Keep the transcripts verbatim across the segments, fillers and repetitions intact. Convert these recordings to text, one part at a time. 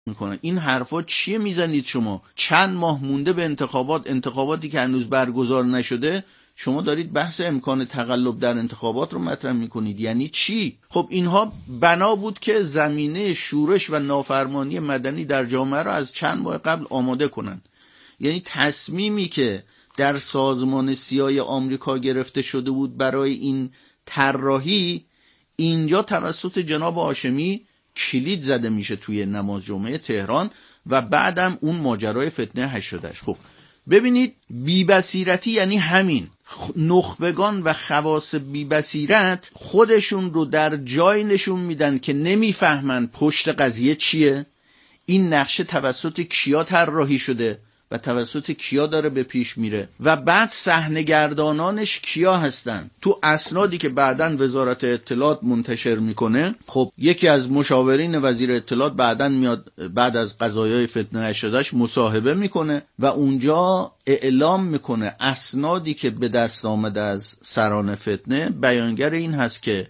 میکنن. این حرفا چیه میزنید شما؟ چند ماه مونده به انتخابات، انتخاباتی که هنوز برگزار نشده، شما دارید بحث امکان تقلب در انتخابات رو مطرح میکنید. یعنی چی؟ خب اینها بنا بود که زمینه شورش و نافرمانی مدنی در جامعه رو از چند ماه قبل آماده کنن. یعنی تصمیمی که در سازمان سیای آمریکا گرفته شده بود برای این طراحی، اینجا توسط جناب هاشمی کلید زده میشه توی نماز جمعه تهران و بعدم اون ماجرای فتنه هشتاد و هشت. خب ببینید، بی‌بصیرتی یعنی همین. نخبگان و خواص بی‌بصیرت خودشون رو در جای نشون میدن که نمیفهمن پشت قضیه چیه، این نقشه توسط کیا طراحی شده و توسط کیا داره به پیش میره و بعد صحنه‌گردانانش کیا هستن. تو اسنادی که بعداً وزارت اطلاعات منتشر میکنه، خب یکی از مشاورین وزیر اطلاعات بعداً میاد بعد از قضایای فتنه هشتاد و هشت مصاحبه میکنه و اونجا اعلام میکنه اسنادی که به دست آمده از سران فتنه بیانگر این هست که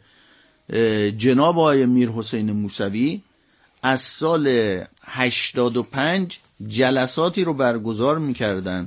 جناب آقای میرحسین موسوی از سال هشتاد و پنج جلساتی رو برگزار میکردن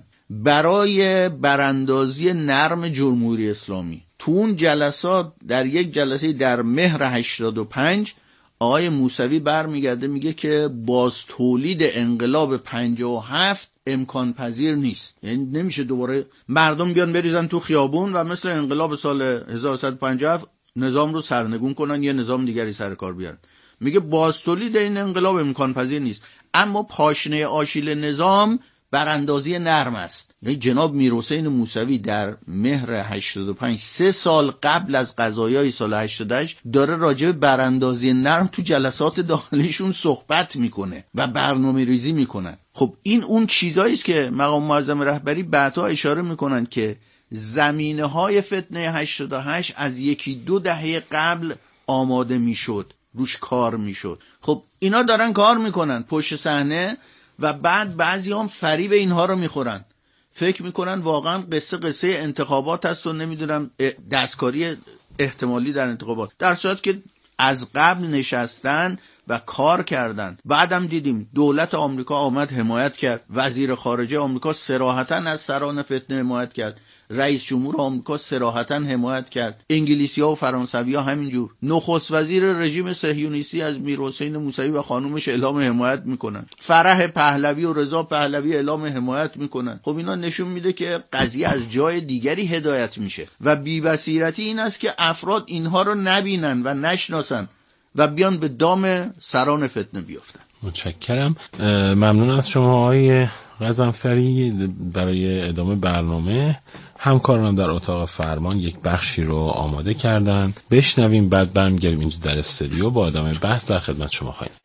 برای براندازی نرم جمهوری اسلامی. تو اون جلسات، در یک جلسه در مهر هشتاد و پنج، آقای موسوی برمیگرده میگه که باز تولید انقلاب پنجاه و هفت امکان پذیر نیست. یعنی نمیشه دوباره مردم بیان بریزن تو خیابون و مثل انقلاب سال هزار و سیصد و پنجاه و هفت نظام رو سرنگون کنن، یه نظام دیگری سر کار بیارن. میگه باز تولید این انقلاب امکان پذیر نیست، اما پاشنه آشیل نظام براندازی نرم است. یعنی جناب میرحسین موسوی در مهر هشتاد و پنج، سه سال قبل از قضایای سال هشتاد و هشت، داره راجع به براندازی نرم تو جلسات داخلیشون صحبت میکنه و برنامه ریزی میکنن. خب این اون چیزایی است که مقام معظم رهبری بعدها اشاره میکنن که زمینه های فتنه هشتاد و هشت از یکی دو دهه قبل آماده میشد، روش کار میشد. خب اینا دارن کار میکنن پشت صحنه و بعد بعضی هم فریب اینها رو میخورن، فکر میکنن واقعا قصه قصه انتخابات هست و نمیدونم دستکاری احتمالی در انتخابات، در صورت که از قبل نشستن و کار کردن. بعدم دیدیم دولت آمریکا آمد حمایت کرد، وزیر خارجه آمریکا صراحتاً از سران فتنه حمایت کرد، رئیس جمهور آمریکا صراحتاً حمایت کرد، انگلیسی‌ها و فرانسوی‌ها همینجور. نخست وزیر رژیم صهیونیستی از میرحسین موسوی و خانومش اعلام حمایت میکنن، فرح پهلوی و رضا پهلوی اعلام حمایت میکنن. خب اینا نشون میده که قضیه از جای دیگری هدایت میشه و بی‌بصیرتی این است که افراد اینها رو نبینن و نشناسن و بیان به دام سران فتنه بیافتن. متشکرم، ممنون از شما آقای غضنفری. برای ادامه برنامه همکارانم در اتاق فرمان یک بخشی رو آماده کردن، بشنویم بعد برمیگردیم اینجا در استودیو با ادامه بحث در خدمت شما خواهیم.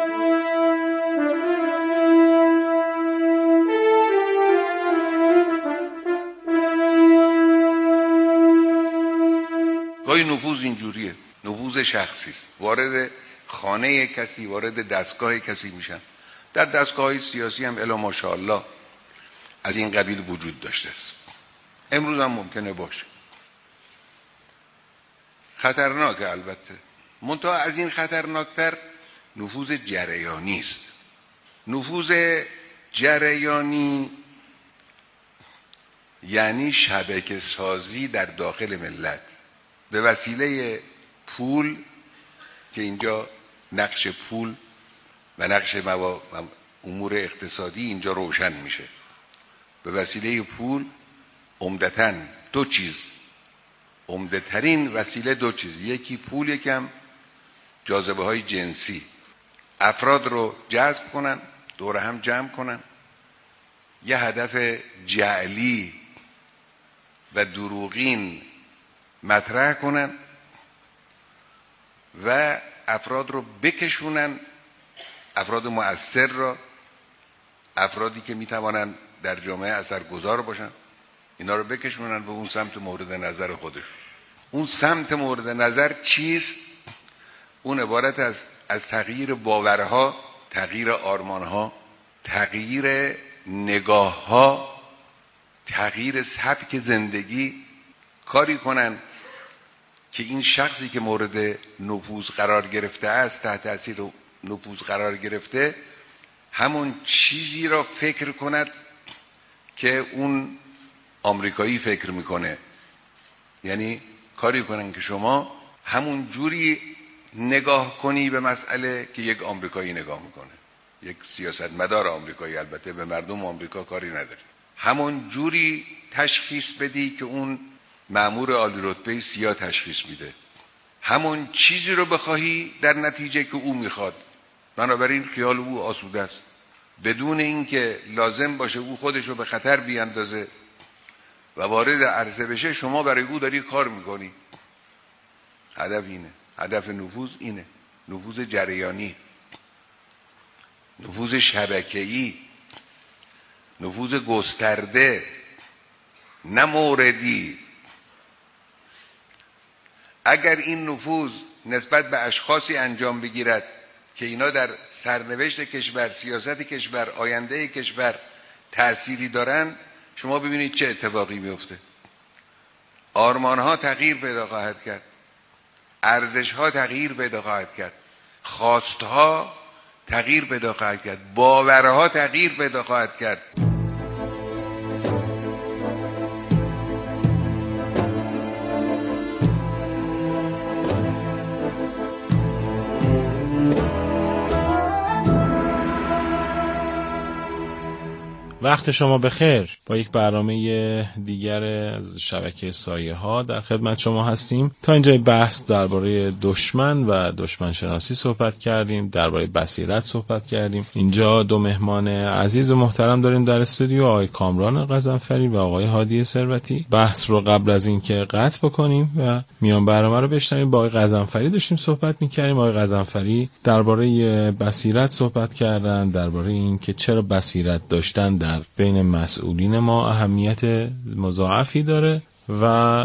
گاهی نفوذ اینجوریه، نفوذ شخصی، وارد خانه کسی، وارد دستگاه کسی میشن. در دستگاه سیاسی هم الا ماشاءالله از این قبیل وجود داشته است، امروز هم ممکنه باشه. خطرناکه البته، منتها از این خطرناکتر نفوذ جریانی است. نفوذ جریانی یعنی شبکه سازی در داخل ملت به وسیله پول، که اینجا نقش پول و نقش امور اقتصادی اینجا روشن میشه. به وسیله پول عمدتاً دو چیز، عمده ترین وسیله دو چیز، یکی پول، یکم جاذبه های جنسی. افراد رو جذب کنن، دور هم جمع کنن، یه هدف جعلی و دروغین مطرح کنن و افراد رو بکشونن، افراد مؤثر را، افرادی که میتوانن در جامعه اثرگذار باشن، اینا رو بکشونن به اون سمت مورد نظر خودشون. اون سمت مورد نظر چیست؟ اون عبارت از از تغییر باورها، تغییر آرمانها، تغییر نگاهها، تغییر سبک زندگی. کاری کنن که این شخصی که مورد نفوذ قرار گرفته است، تحت تاثیر نفوذ قرار گرفته، همون چیزی را فکر کند که اون آمریکایی فکر میکنه. یعنی کاری کنن که شما همون جوری نگاه کنی به مسئله که یک آمریکایی نگاه میکنه، یک سیاستمدار آمریکایی، البته به مردم آمریکا کاری نداره، همون جوری تشخیص بدی که اون مأمور عالی رتبه سیاه تشخیص میده، همون چیزی رو بخواهی در نتیجه که او میخواد. بنابراین خیال او آسوده است، بدون اینکه لازم باشه او خودش رو به خطر بیاندازه و وارد عرصه بشه، شما برای او داری کار میکنی. هدف اینه، هدف نفوذ اینه، نفوذ جریانی، نفوذ شبکه‌ای، نفوذ گسترده، نه موردی. اگر این نفوذ نسبت به اشخاصی انجام بگیرد که اینا در سرنوشت کشور، سیاست کشور، آینده کشور تأثیری دارن، شما ببینید چه اتفاقی میفته. آرمانها تغییر پیدا خواهد کرد، ارزشها تغییر پیدا خواهد کرد، خواستها تغییر پیدا خواهد کرد، باورها تغییر پیدا خواهد کرد. وقت شما بخیر. با یک برنامه دیگر از شبکه سایه ها در خدمت شما هستیم. تا اینجای بحث درباره دشمن و دشمن شناسی صحبت کردیم، درباره بصیرت صحبت کردیم. اینجا دو مهمان عزیز و محترم داریم در استودیو، آقای کامران غضنفری و آقای هادی ثروتی. بحث رو قبل از اینکه قطع بکنیم و میان برنامه رو بشنویم، با آقای غضنفری داشتیم صحبت می‌کردیم. آقای غضنفری درباره بصیرت صحبت کردن، درباره اینکه چرا بصیرت داشتن در بین مسئولین ما اهمیت مضاعفی داره و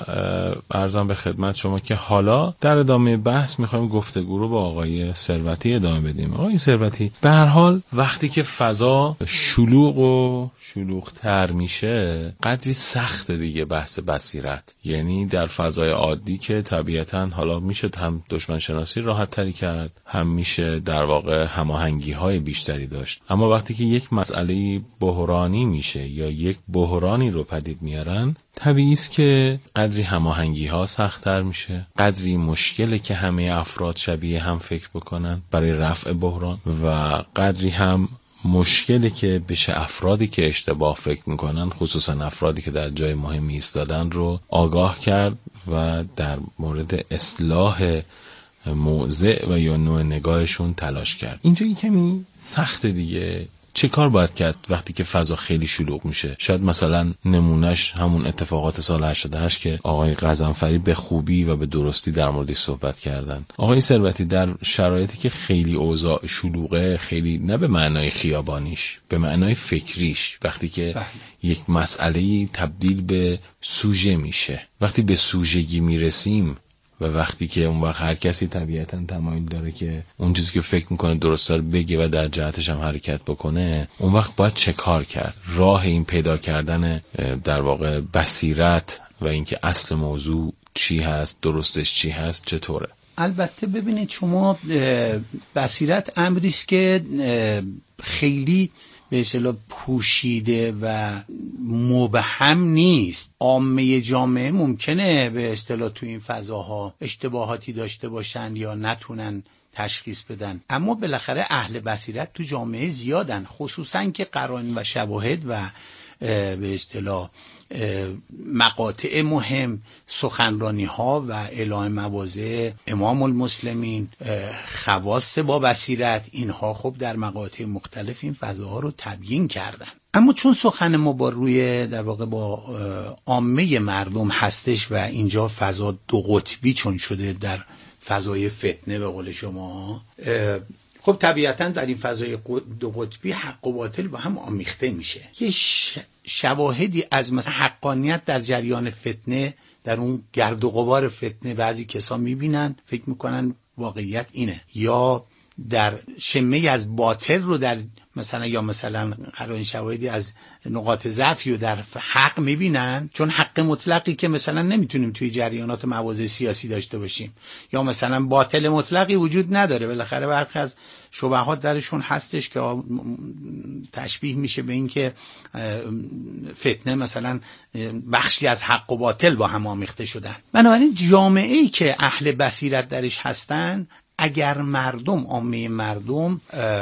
عرضم به خدمت شما که حالا در ادامه بحث میخوایم گفتگو رو با آقای ثروتی ادامه بدیم. آقای ثروتی، به هر حال وقتی که فضا شلوغ و شلوغ‌تر میشه، قدری سخت دیگه بحث بصیرت. یعنی در فضای عادی که طبیعتاً حالا میشه هم دشمن شناسی راحت تری کرد، هم میشه در واقع هماهنگی های بیشتری داشت، اما وقتی که یک مسئله بحرانی میشه یا یک بحرانی رو پدید میارن، طبیعی است که قدری هماهنگی ها سخت‌تر میشه، قدری مشکله که همه افراد شبیه هم فکر بکنن برای رفع بحران، و قدری هم مشکلی که بشه افرادی که اشتباه فکر میکنن، خصوصا افرادی که در جای مهمی ایستادن، رو آگاه کرد و در مورد اصلاح موضع و یا نوع نگاهشون تلاش کرد. اینجا یه کمی سخت دیگه. چه کار باید کرد وقتی که فضا خیلی شلوغ میشه؟ شاید مثلا نمونهش همون اتفاقات سال هشتاد و هشت که آقای غضنفری به خوبی و به درستی در موردش صحبت کردن. آقای ثروتی، در شرایطی که خیلی اوضاع شلوغه، خیلی نه به معنای خیابانیش، به معنای فکریش، وقتی که بله. یک مسئله تبدیل به سوژه میشه، وقتی به سوژگی میرسیم و وقتی که اون وقت هر کسی طبیعتاً تمایل داره که اون چیزی که فکر میکنه درسته رو بگه و در جهتش هم حرکت بکنه، اون وقت باید چه کار کرد؟ راه این پیدا کردن در واقع بصیرت و اینکه اصل موضوع چی هست، درستش چی هست، چطوره؟ البته ببینید شما، بصیرت امری است که خیلی به اصطلاح پوشیده و مبهم نیست. عامه جامعه ممکنه به اصطلاح تو این فضاها اشتباهاتی داشته باشن یا نتونن تشخیص بدن، اما بالاخره اهل بصیرت تو جامعه زیادن، خصوصا که قرائن و شواهد و به اصطلاح مقاطع مهم، سخنرانی ها و اعلام مواضع امام المسلمین، خواص با بصیرت، اینها خب در مقاطع مختلف این فضاها رو تبیین کردن. اما چون سخن ما با روی در واقع با عامه مردم هستش و اینجا فضا دو قطبی چون شده، در فضای فتنه به قول شما، خب طبیعتاً در این فضای دو قطبی حق و باطل با هم آمیخته میشه. یه شواهدی از مثلا حقانیت در جریان فتنه، در اون گرد و غبار فتنه بعضی کسا میبینن، فکر میکنن واقعیت اینه، یا در شمه از باطل رو در مثلا یا مثلا قرائن شواهدی از نقاط ضعفی رو در حق میبینن، چون حق مطلقی که مثلا نمیتونیم توی جریانات مواضع سیاسی داشته باشیم، یا مثلا باطل مطلقی وجود نداره، بالاخره برخی از شبهات درشون هستش که تشبیه میشه به این که فتنه مثلا بخشی از حق و باطل با هم آمیخته شدن. بنابراین جامعه‌ای که اهل بصیرت درش هستن، اگر مردم، عامه مردم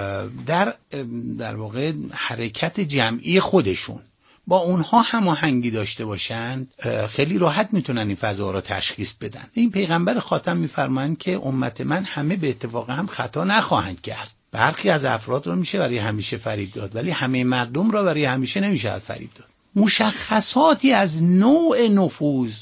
در در واقع حرکت جمعی خودشون با اونها هماهنگی داشته باشند، خیلی راحت میتونن این فضا رو تشخیص بدن. این پیغمبر خاتم میفرمایند که امت من همه به اتفاق هم خطا نخواهند کرد. برخی از افراد رو میشه برای همیشه فریب داد، ولی همه مردم رو برای همیشه نمیشه فریب داد. مشخصاتی از نوع نفوذ،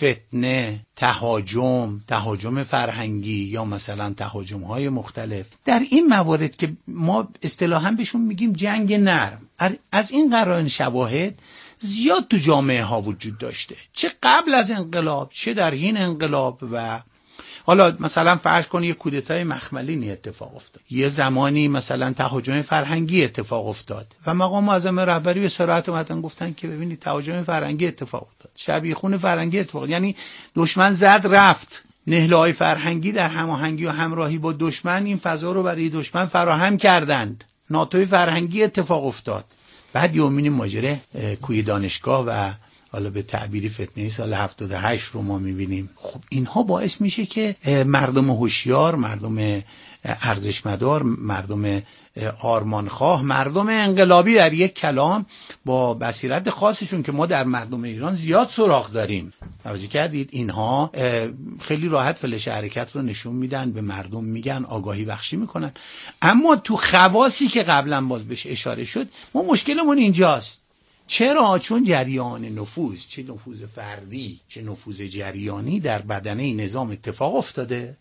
فتنه، تهاجم، تهاجم فرهنگی یا مثلا تهاجم‌های مختلف، در این موارد که ما اصطلاحاً بهشون میگیم جنگ نرم، از این قرائن شواهد زیاد تو جامعه ها وجود داشته، چه قبل از انقلاب چه در حین انقلاب. و حالا مثلا فرض کن یک کودتای مخملینی اتفاق افتاد، یه زمانی مثلا تهاجم فرهنگی اتفاق افتاد و مقام معظم رهبری به صراحت اومدن گفتن که ببینید تهاجم فرهنگی اتفاق افتاد، شبیخون فرهنگی اتفاق، یعنی دشمن زد رفت، نهله‌های فرهنگی در هماهنگی و همراهی با دشمن این فضا رو برای دشمن فراهم کردند، ناتوی فرهنگی اتفاق افتاد. بعد یومین ماجره کوی دانشگاه و حالا به تعبیری فتنه سال هفتاد و هشت رو ما میبینیم. خب اینها باعث میشه که مردم هوشیار، مردم ارزشمدار، مردم آرمانخواه، مردم انقلابی در یک کلام با بصیرت خاصشون که ما در مردم ایران زیاد سراغ داریم، توجه کردید، اینها خیلی راحت فلش حرکت رو نشون میدن، به مردم میگن، آگاهی بخشی میکنن. اما تو خواصی که قبلا باز بهش اشاره شد، ما مشکلمون اینجاست. چرا؟ چون جریان نفوذ، چه نفوذ فردی چه نفوذ جریانی، در بدنه نظام اتفاق افتاده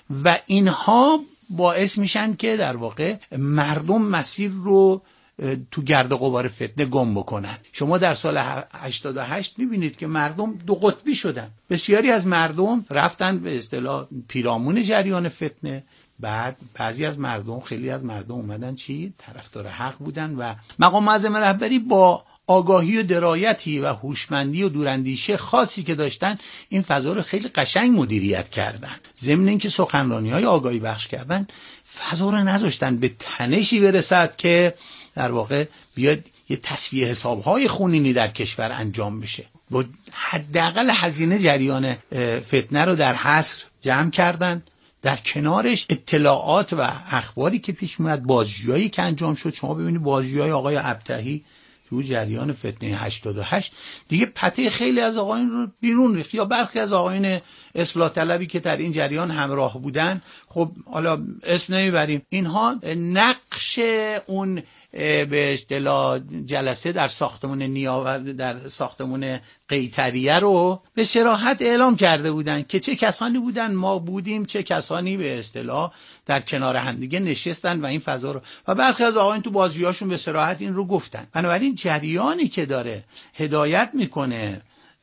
و اینها باعث میشن که در واقع مردم مسیر رو تو گرد و غبار فتنه گم بکنن. شما در سال هشتاد و هشت میبینید که مردم دو قطبی شدن، بسیاری از مردم رفتن به اصطلاح پیرامون جریان فتنه، بعد بعضی از مردم، خیلی از مردم اومدن چی؟ طرفدار حق بودن و مقام معظم رهبری با آگاهی و درایتی و هوشمندی و دوراندیشی خاصی که داشتن این فضا رو خیلی قشنگ مدیریت کردن. ضمن اینکه سخنرانی‌های آگاهی بخش کردن، فضا رو نذاشتن به تنشی برسد که در واقع بیاد یه تصفیه حساب‌های خونینی در کشور انجام بشه. با حداقل هزینه جریان فتنه رو در حصر جمع کردن، در کنارش اطلاعات و اخباری که پیش میاد، بازجویی که انجام شد. شما ببینید بازجویی آقای ابتهی تو جریان فتنه هشتاد و هشت دیگه پته خیلی از آقایون رو بیرون ریخت، یا برخی از آقایون اصلاح طلبی که در این جریان همراه بودن. خب حالا اسم نمیبریم، اینها نقش اون به اصطلاح جلسه در ساختمان نیاور، در ساختمان قیطریه رو به صراحت اعلام کرده بودن که چه کسانی بودن، ما بودیم، چه کسانی به اصطلاح در کنار همدیگه نشستن و این فضا رو، و برخی از آقایون تو بازجویی‌هاشون به صراحت این رو گفتن. بنابراین جریانی که داره هدایت میکنه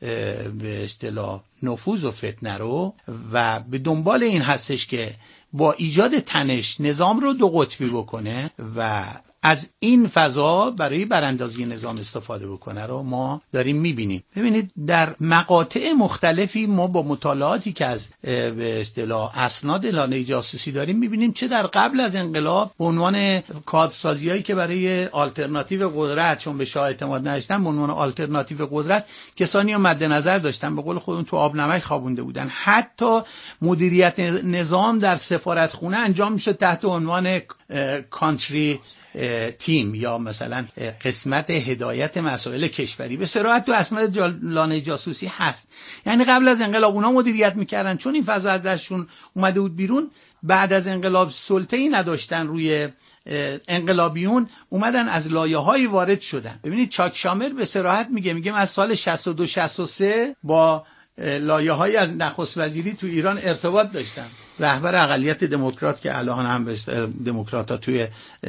به اصطلاح نفوذ و فتنه رو و به دنبال این هستش که با ایجاد تنش نظام رو دو قطبی بکنه و از این فضا برای براندازی نظام استفاده بکنه رو ما داریم میبینیم. ببینید در مقاطع مختلفی ما با مطالعاتی که از به اصطلاح اسناد لانه جاسوسی داریم میبینیم چه در قبل از انقلاب به عنوان کادرسازیایی که برای آلترناتیو قدرت، چون به شاه اعتماد نداشتن، به عنوان آلترناتیو قدرت کسانی رو مد نظر داشتن، به قول خودمون تو آب نمک خوابونده بودن. حتی مدیریت نظام در سفارتخونه انجام میشد تحت عنوان کانتری تیم یا مثلا قسمت هدایت مسائل کشوری. به صراحت تو اسناد لانه جاسوسی هست. یعنی قبل از انقلاب اونا مدیریت میکردن، چون این فضا از دستشون اومده بود بیرون. بعد از انقلاب سلطه‌ای نداشتن روی انقلابیون، اومدن از لایه‌های وارد شدن. ببینید چاک شامر به صراحت میگه میگه از سال شصت و دو شصت و سه با لایه‌های از نخست وزیری تو ایران ارتباط داشتن. رهبر اقلیت دموکرات که الان هم دموکرات‌ها توی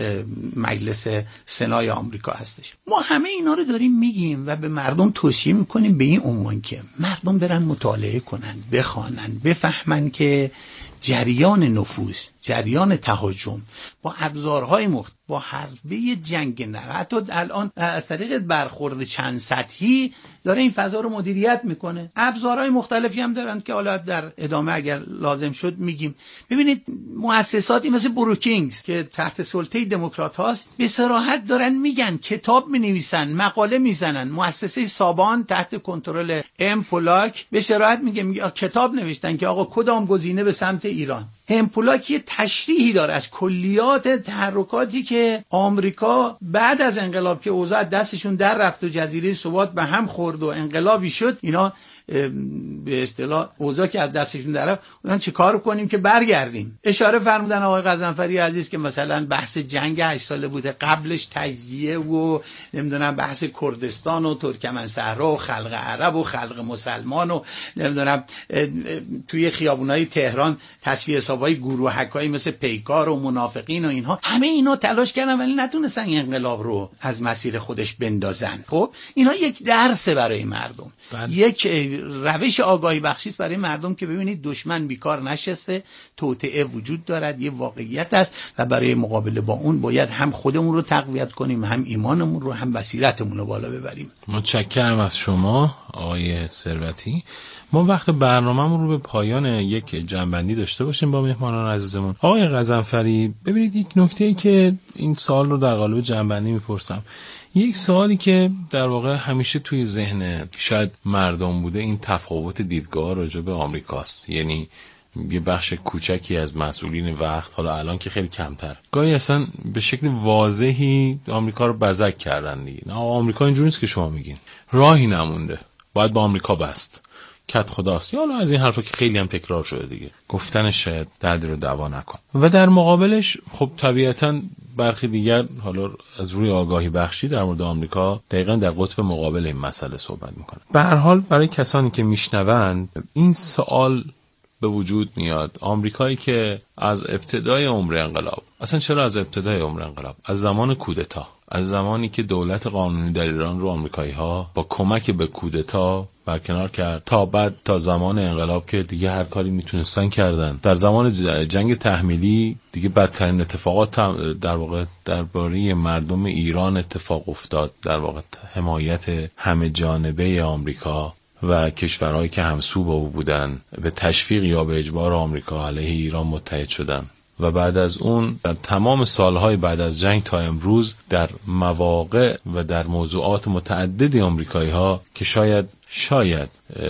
مجلس سنای آمریکا هستش. ما همه اینا رو داریم میگیم و به مردم توصیه میکنیم به این عنوان که مردم برن مطالعه کنن، بخوانن، بفهمن که جریان نفوذ، جریان تهاجم با ابزارهای مختلف، با حربه جنگ نه، حتی الان از طریق برخورد چند سطحی داره این فضا رو مدیریت میکنه. ابزارهای مختلفی هم دارن که حالا در ادامه اگر لازم شد میگیم. ببینید مؤسساتی مثل بروکینگز که تحت سلطه دموکرات هاست به صراحت دارن میگن، کتاب مینویسن، مقاله میزنن. مؤسسه سابان تحت کنترل ام پولاک به صراحت میگه, میگه کتاب نوشتن که آقا کدام گزینه به سمت ایران. ام پولاک یه تشریحی داره از کلیات تحرکاتی که آمریکا بعد از انقلاب که اوضاع دستشون در رفت و جزیره سوات به هم خورد و انقلابی شد، اینا به اصطلاح اوضاع که از دستشون در رفت، اون چه کار کنیم که برگردیم. اشاره فرمودن آقای غضنفری عزیز که مثلا بحث جنگ هشت ساله بوده، قبلش تجزیه و نمیدونم بحث کردستان و ترکمن صحرا و خلق عرب و خلق مسلمان و نمیدونم توی خیابونای تهران تصفیه حسابای گروهکایی مثل پیکار و منافقین و اینها، همه اینا تلاش کردن ولی نتونستن انقلاب رو از مسیر خودش بندازن. خب اینا یک درس برای مردم، بله. یک روش آگاهی بخشی است برای مردم که ببینید دشمن بیکار نشسته، توطئه وجود دارد، یه واقعیت است و برای مقابله با اون باید هم خودمون رو تقویت کنیم، هم ایمانمون رو، هم بصیرتمون رو بالا ببریم. متشکرم از شما آقای ثروتی. ما وقت برنامه‌مون رو به پایان یک جنبندی داشته باشیم با مهمانان عزیزمون. آقای غضنفری ببینید یک نکته‌ای که این سوال رو در قالب جنبندی میپرسم، یک سوالی که در واقع همیشه توی ذهن شاید مردم بوده، این تفاوت دیدگاه راجع به آمریکاست. یعنی یه بخش کوچکی از مسئولین وقت، حالا الان که خیلی کمتر، گاهی اصلا به شکل واضحی آمریکا رو بزک کردن دیگه. نه آمریکا اینجوری نیست که شما میگین، راهی نمونده، باید با آمریکا بست، کت خداست، یا حالا از این حرفا که خیلی هم تکرار شده دیگه، گفتنش شاید دردی رو دوا نکن. و در مقابلش خب طبیعتاً برخی دیگر حالا از روی آگاهی بخشی در مورد آمریکا دقیقاً در قطب مقابل این مسئله صحبت میکنن. به هر حال برای کسانی که میشنوند این سوال به وجود میاد، آمریکایی که از ابتدای عمر انقلاب، اصلا چرا از ابتدای عمر انقلاب، از زمان کودتا، از زمانی که دولت قانونی در ایران رو آمریکایی ها با کمک به کودتا برکنار کرد تا بعد تا زمان انقلاب که دیگه هر کاری میتونستن کردن، در زمان جنگ تحمیلی دیگه بدترین اتفاقات در واقع درباره مردم ایران اتفاق افتاد، در واقع حمایت همه جانبه آمریکا و کشورهایی که همسو با او بودن به تشویق یا به اجبار آمریکا علیه ایران متحد شدن. و بعد از اون در تمام سالهای بعد از جنگ تا امروز در مواقع و در موضوعات متعددی آمریکایی ها که شاید شاید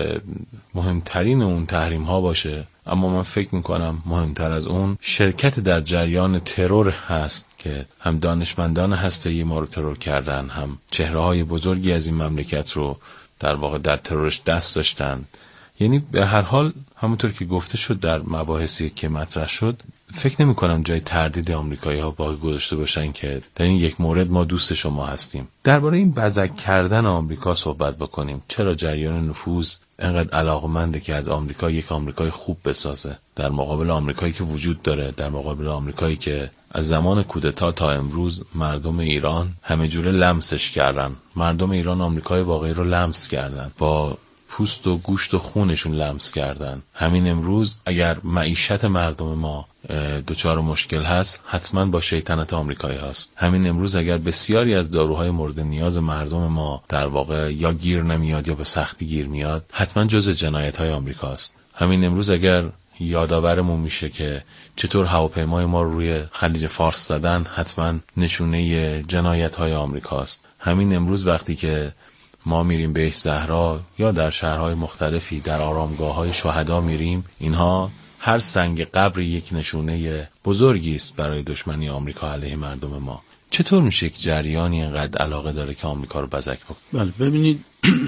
مهمترین اون تحریم ها باشه، اما من فکر میکنم مهمتر از اون شرکت در جریان ترور هست که هم دانشمندان هسته‌ای ما رو ترور کردن، هم چهره های بزرگی از این مملکت رو در واقع در ترورش دست داشتن. یعنی به هر حال همونطور که گفته شد در مباحثی که مطرح شد، فکر نمی کنم جای تردید آمریکایی ها باقی گذاشته باشن که در این یک مورد ما دوست شما هستیم. درباره این بزک کردن آمریکا صحبت بکنیم. چرا جریان نفوذ انقدر علاقمنده که از آمریکا یک آمریکای خوب بسازه در مقابل آمریکایی که وجود داره، در مقابل آمریکایی که از زمان کودتا تا امروز مردم ایران همه جوره لمسش کردن. مردم ایران آمریکای واقعی رو لمس کردن، با پوست و گوشت و خونشون لمس کردن. همین امروز اگر معیشت مردم ما دچار مشکل هست، حتما با شیطنت آمریکایی هست. همین امروز اگر بسیاری از داروهای مورد نیاز مردم ما در واقع یا گیر نمیاد یا به سختی گیر میاد، حتما جزء جنایت‌های آمریکا است. همین امروز اگر یادآورمون میشه که چطور هواپیمای ما روی خلیج فارس زدن، حتما نشونه جنایت‌های آمریکا است. همین امروز وقتی که ما میریم بهش زهرا یا در شهرهای مختلفی در آرامگاه‌های شهدا میریم، اینها هر سنگ قبر یک نشونه بزرگی است برای دشمنی آمریکا علیه مردم ما. چطور میشه یک جریانی اینقدر علاقه داره که آمریکا رو بزک بکنه؟ بله ببینید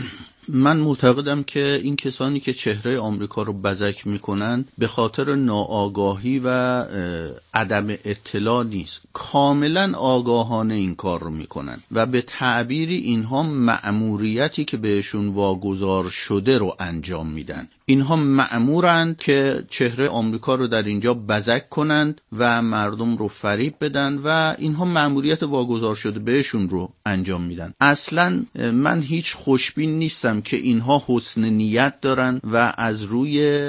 من معتقدم که این کسانی که چهره آمریکا رو بزک میکنن به خاطر ناآگاهی و عدم اطلاع نیست، کاملا آگاهانه این کار رو میکنن و به تعبیری اینها مأموریتی که بهشون واگذار شده رو انجام میدن. اینها مأمورند که چهره آمریکا رو در اینجا بزک کنند و مردم رو فریب بدن و اینها مأموریت واگذار شده بهشون رو انجام میدن. اصلا من هیچ خوشبین نیستم که اینها حسن نیت دارن و از روی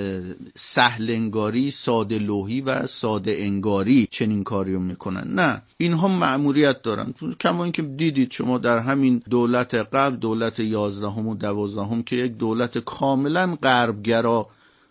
سهل انگاری، ساده لوحی و ساده انگاری چنین کاریو میکنن. نه، اینها مأموریت دارن. کما اینکه دیدید شما در همین دولت قبل، دولت یازدهم و دوازدهم که یک دولت کاملا غربگرا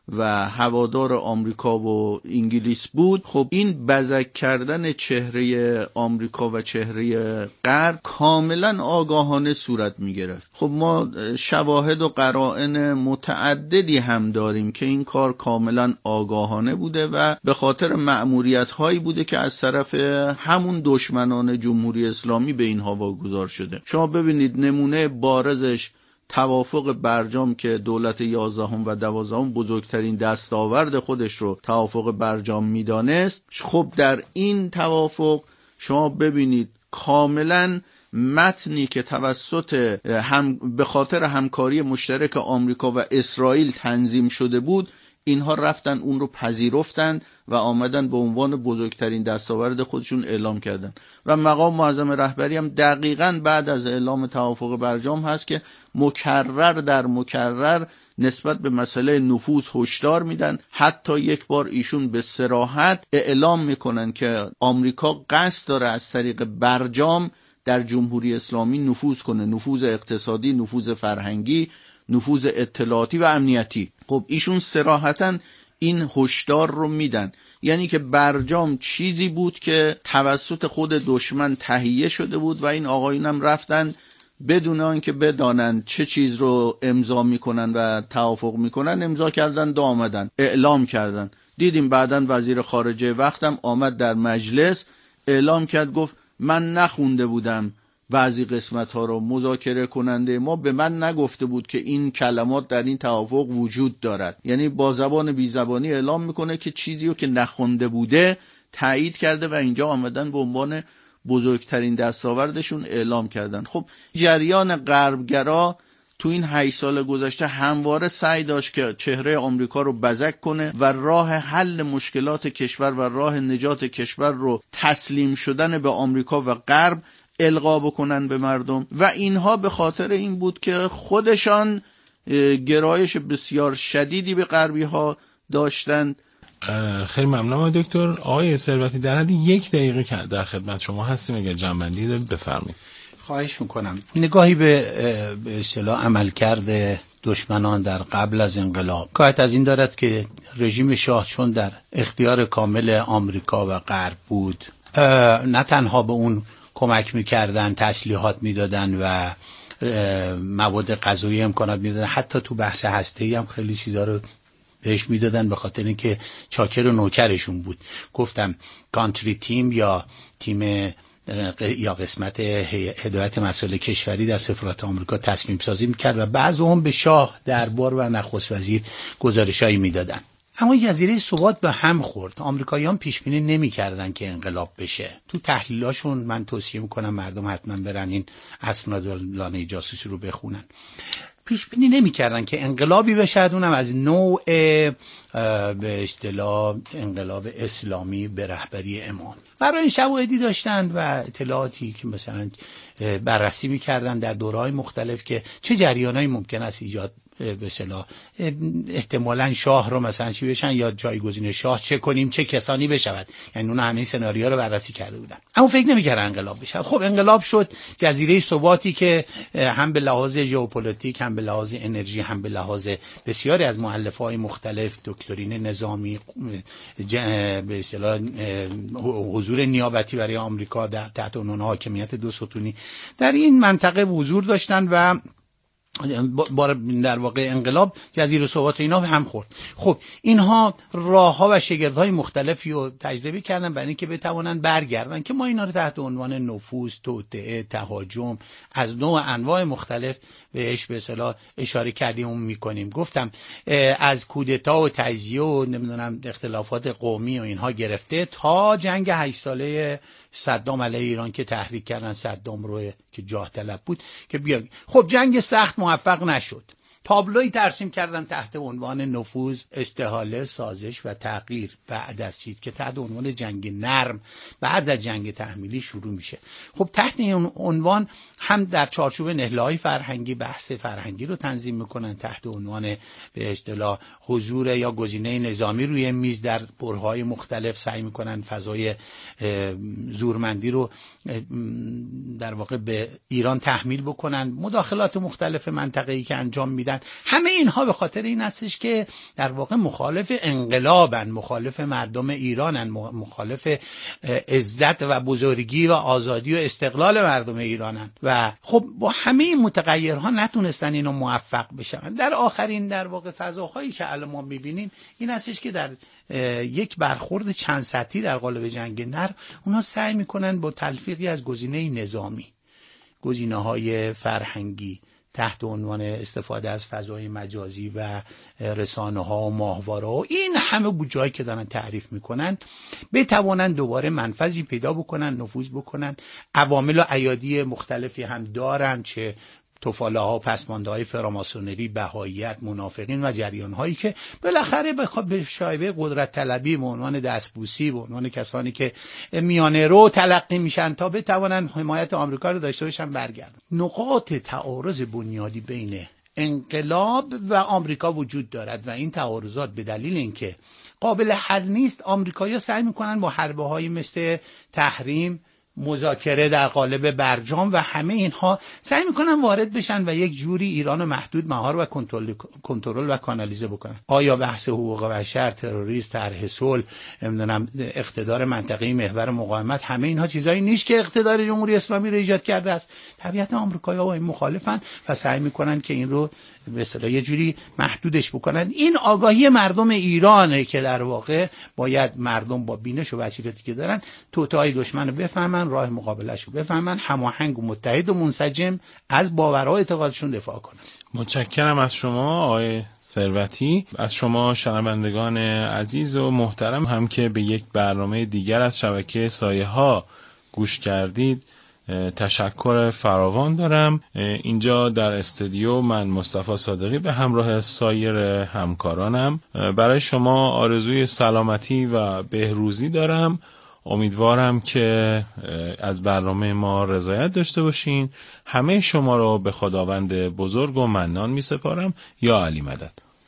و هوادار آمریکا و انگلیس بود، خب این بزک کردن چهره آمریکا و چهره غرب کاملا آگاهانه صورت می گرفت. خب ما شواهد و قرائن متعددی هم داریم که این کار کاملا آگاهانه بوده و به خاطر مأموریت هایی بوده که از طرف همون دشمنان جمهوری اسلامی به اینها واگذار شده. شما ببینید نمونه بارزش توافق برجام که دولت یازدهم و دوازدهم بزرگترین دستاورد خودش رو توافق برجام میدانست. خب در این توافق شما ببینید کاملا متنی که توسط هم به خاطر همکاری مشترک آمریکا و اسرائیل تنظیم شده بود، اینها رفتن اون رو پذیرفتن و آمدن به عنوان بزرگترین دستاورد خودشون اعلام کردن و مقام معظم رهبری هم دقیقاً بعد از اعلام توافق برجام هست که مکرر در مکرر نسبت به مسئله نفوذ هشدار میدن. حتی یک بار ایشون به صراحت اعلام میکنن که آمریکا قصد داره از طریق برجام در جمهوری اسلامی نفوذ کنه، نفوذ اقتصادی، نفوذ فرهنگی، نفوذ اطلاعاتی و امنیتی. خب ایشون صراحتاً این هشدار رو میدن، یعنی که برجام چیزی بود که توسط خود دشمن تهیه شده بود و این آقایون هم رفتن بدون آنکه بدانند چه چیز رو امضا میکنن و توافق میکنن امضا کردن و آمدن اعلام کردن. دیدیم بعداً وزیر خارجه وقتم آمد در مجلس اعلام کرد، گفت من نخونده بودم بعضی قسمت ها رو، مذاکره کننده ما به من نگفته بود که این کلمات در این توافق وجود دارد. یعنی با زبان بی زبانی اعلام میکنه که چیزی رو که نخونده بوده تایید کرده و اینجا آمدن به عنوان بزرگترین دستاوردشون اعلام کردن. خب جریان غربگرا تو این هشت سال گذشته همواره سعی داشت که چهره آمریکا رو بزک کنه و راه حل مشکلات کشور و راه نجات کشور رو تسلیم شدن به آمریکا و غرب القا بکنن به مردم و اینها به خاطر این بود که خودشان گرایش بسیار شدیدی به غربی ها داشتند. خیلی ممنونم دکتر. آقای ثروتی در حد یک دقیقه که در خدمت شما هستیم، اگر جنبندی دارید بفرمایید. خواهش میکنم. نگاهی به به اصطلاح عملکرد دشمنان در قبل از انقلاب حکایت از این دارد که رژیم شاه چون در اختیار کامل آمریکا و غرب بود، نه تنها به اون کمک میکردن، تسلیحات میدادن و مواد غذایی امکانات میدادن، حتی تو بحث هسته‌ای هم خیلی چیزا رو بهش میدادن به خاطر اینکه چاکر و نوکرشون بود. گفتم کانتری تیم یا تیم یا قسمت هدایت مسائل کشوری در سفارت آمریکا تصمیم سازی میکرد و بعضهم به شاه دربار و نخست وزیر گزارشایی میدادن. اما جزیره ثبات به هم خورد. آمریکاییان پیش بینی نمی‌کردن که انقلاب بشه. تو تحلیلاشون من توصیه میکنم مردم حتما برن این اسناد لانه جاسوسی رو بخونن. پیش بینی نمی‌کردن که انقلابی بشه، اونم از نوع به اصطلاح انقلاب اسلامی به رهبری امام. برای این شواهدی داشتن و اطلاعاتی که مثلا بررسی می‌کردن در دوره‌های مختلف که چه جریانایی ممکن است ایجاد به اصطلاح احتمالاً شاه رو مثلا چی بشن یا جایگزین شاه چه کنیم، چه کسانی بشود. یعنی اون همه سناریوها رو بررسی کرده بودن، اما فکر نمی‌کردن انقلاب بشه. خب انقلاب شد. جزیره ثباتی که هم به لحاظ ژئوپلیتیک، هم به لحاظ انرژی، هم به لحاظ بسیاری از مؤلفه‌های مختلف، دکترین نظامی، به اصطلاح حضور نیابتی برای آمریکا در تحت عنوان حاکمیت دو ستونی در این منطقه حضور داشتن و بار در واقع انقلاب جزیره ثبات اینا هم خورد. خب اینها راه‌ها و شگردهای مختلفی رو تجربه کردن برای اینکه بتوانن برگردن که ما اینا رو تحت عنوان نفوذ، توطئه، تهاجم از نوع انواع مختلف بهش به اصطلاح اشاره کردیم و می‌کنیم. گفتم از کودتا و تجزیه و نمیدونم اختلافات قومی و اینها گرفته تا جنگ هشت ساله صدام علیه ایران که تحریک کردن صدام رو که جاه طلب بود که بیا. خب جنگ سخت موفق نشد. تابلوی ترسیم کردن تحت عنوان نفوذ، استحاله، سازش و تغییر بعد از چیز که تحت عنوان جنگ نرم بعد از جنگ تحمیلی شروع میشه. خب تحت این عنوان هم در چارچوب نهله‌های فرهنگی بحث فرهنگی رو تنظیم میکنن، تحت عنوان به اصطلاح حضور یا گزینه نظامی روی میز در برهه‌های مختلف سعی میکنن فضای زورمندی رو در واقع به ایران تحمیل بکنن، مداخلات مختلف منطقه‌ای که انجام میدن. همه اینها به خاطر این هستش که در واقع مخالف انقلابن، مخالف مردم ایرانن، مخالف عزت و بزرگی و آزادی و استقلال مردم ایرانن و خب با همه این متغیرها نتونستن اینو موفق بشن. در آخرین در واقع فضاهایی که الان ما میبینیم این هستش که در یک برخورد چند سطحی در قالب جنگ نرم اونا سعی میکنن با تلفیقی از گزینه نظامی، گزینه‌های فرهنگی تحت عنوان استفاده از فضای مجازی و رسانه‌ها و ماهواره‌ها و این همه بودجه‌ای که دارن تعریف میکنن بتوانن دوباره منفذی پیدا بکنن، نفوذ بکنن. عوامل و ایادی مختلفی هم دارن، چه توفاله ها، پسمانده های فراماسونری، بهاییت، منافقین و جریان هایی که بالاخره به شایبه قدرت طلبی به عنوان دستبوسی، به عنوان کسانی که میانه رو تلقی میشن تا بتوانن حمایت آمریکا رو داشته باشن برگردن. نقاط تعارض بنیادی بین انقلاب و آمریکا وجود دارد و این تعارضات به دلیل اینکه قابل حل نیست، آمریکایی‌ها سعی میکنن با حربه هایی مثل تحریم، مذاکره در قالب برجام و همه اینها سعی میکنن وارد بشن و یک جوری ایران رو محدود مهار و کنترل کنترل و کانالیزه بکنن. آیا بحث حقوق بشر، تروریسم، طرح صلح، نمیدونم اقتدار منطقه‌ای، محور مقاومت، همه اینها چیزایی نیست که اقتدار جمهوری اسلامی رو ایجاد کرده است. طبیعت آمریکایی‌ها با این مخالفن و سعی میکنن که این رو به اصطلاح یه جوری محدودش بکنن. این آگاهی مردم ایرانه که در واقع باید مردم با بینش و بصیرتی که دارن توطئه‌های دشمن رو بفهمن، راه مقابلش رو بفهمن، هماهنگ و متحد و منسجم از باورها و اعتقادشون دفاع کنن. متشکرم از شما آقای ثروتی، از شما شنوندگان عزیز و محترم هم که به یک برنامه دیگر از شبکه سایه ها گوش کردید تشکر فراوان دارم. اینجا در استودیو من مصطفی صادقی به همراه سایر همکارانم برای شما آرزوی سلامتی و بهروزی دارم. امیدوارم که از برنامه ما رضایت داشته باشین. همه شما رو به خداوند بزرگ و منان می سپارم. یا علی مدد.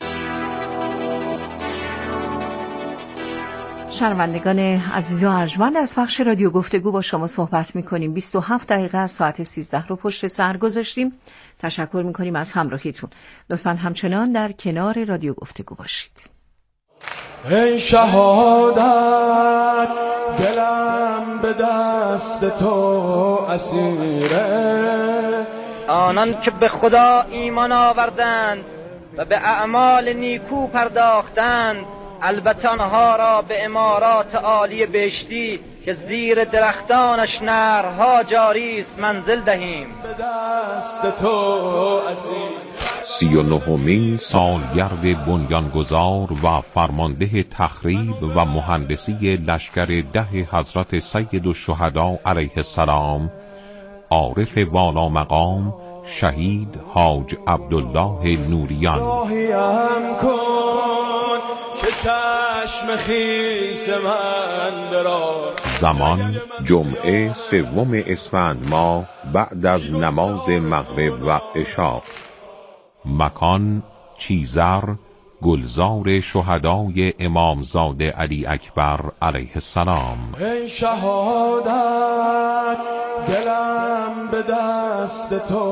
شنوندگان عزیز و ارجمند، از بخش رادیو گفتگو با شما صحبت می‌کنیم. بیست و هفت دقیقه از ساعت سیزده رو پشت سر گذاشتیم. تشکر می‌کنیم از همراهیتون. لطفاً همچنان در کنار رادیو گفتگو باشید. ای شهادت دلم به دست تو اسیره، آنان که به خدا ایمان آوردند و به اعمال نیکو پرداختند، البته آنها را به امارات عالی بهشتی که زیر درختانش نهرها جاری است منزل دهیم. به دست تو اسیر. سی و نهمین سالگرد بنیانگذار و فرمانده تخریب و مهندسی لشکر ده حضرت سید الشهدا علیه السلام، عارف والا مقام شهید حاج عبدالله نوریان. راهیم کن که چشم خیس من برار. زمان جمعه سوم اسفند ماه بعد از نماز مغرب و عشا. مکان چیزر، گلزار شهدای امامزاده علی اکبر علیه السلام. ای شهادت دلم به دست تو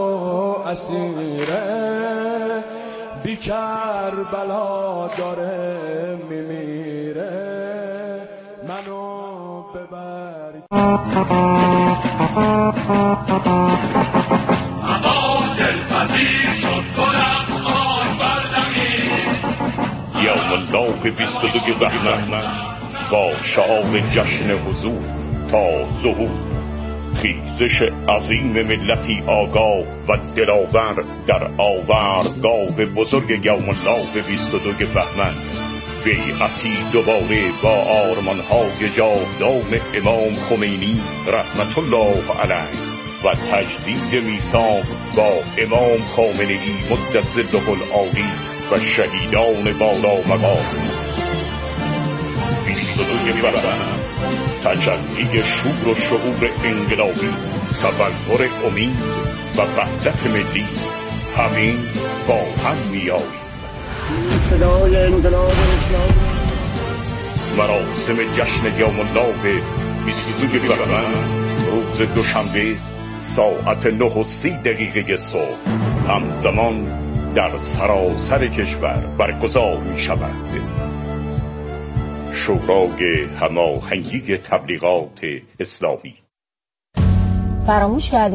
اسیره، بی کربلا داره میمیره، منو ببر. اما دلپذیر شد گل از خاک بردمید. یوم الله بیست و دو بهمن با شعار جشن حضور تا ظهور، خیزش عظیم ملتی آگاه و دلاور در آوردگاه بزرگ یوم الله بیست و دو بهمن، بیعتی دوباره با آرمانهای جاودان امام خمینی رحمت الله علیه و تجدید میثاق با امام خامنه‌ای مدت ظله العالی و شهیدان بالا مقام. بیست و دوم بهمن تجلی شور و شعور انقلابی، تبلور امید و وحدت ملی، همین با هم می‌آییم. صدای انقلاب اسلامی. مراسم جشن یوم الله بیست و دوم بهمن روز دوشنبه ساعت نه و سی دقیقه صبح همزمان در سراسر کشور برگزار می شود. شورای هماهنگی تبلیغات اسلامی. فراموش کردید